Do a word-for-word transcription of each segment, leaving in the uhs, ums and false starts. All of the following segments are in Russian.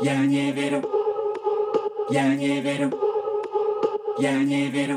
Я не верю, я не верю, я не верю.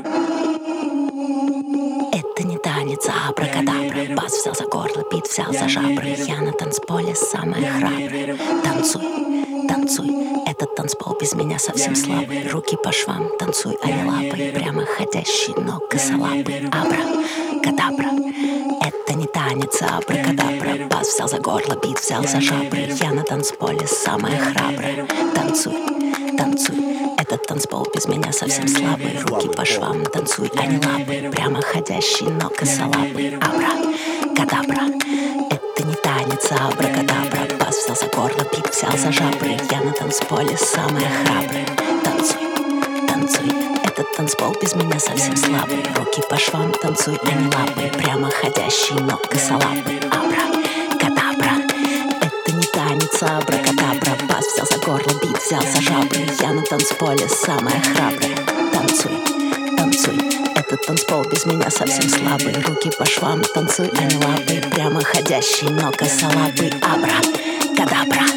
Это не танец, а абракадабра. Бас взял за горло, бит взял за жабры. Я на танцполе самая храбрая. Танцуй, танцуй, этот танцпол без меня совсем слабый. Руки по швам, танцуй, а не лапой. Прямо ходящий, но косолапый. Абра, кадабра. Это не танец, а абракадабра. Бас взял за горло, бит взял за жабры. Я на танцполе самая храбрая. Танцуй, танцуй, этот танцпол без меня совсем слабый. Руки по швам, танцуй, а не лапы. Прямо ходящий, но косолапый. Абра, кадабра. Это не танец, а абракадабра. Бас взял за горло, бит взял за жабры. Я на танцполе самая храбрая. Танцуй, танцуй, этот танцпол без меня совсем слабый. Руки по швам, танцуй, а не лапы. Прямо ходящий, но косолапый. Абра, кадабра. Это не танец, а абракадабра. Бас взял за горло, бит взял за жабры. Я на танцполе самая храбрая. Танцуй, танцуй, этот танцпол без меня совсем слабый. Руки по швам, танцуй, а не лапы. Прямо ходящий, но косолапый. Абра, кадабра.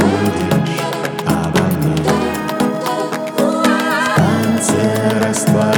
Растворюсь.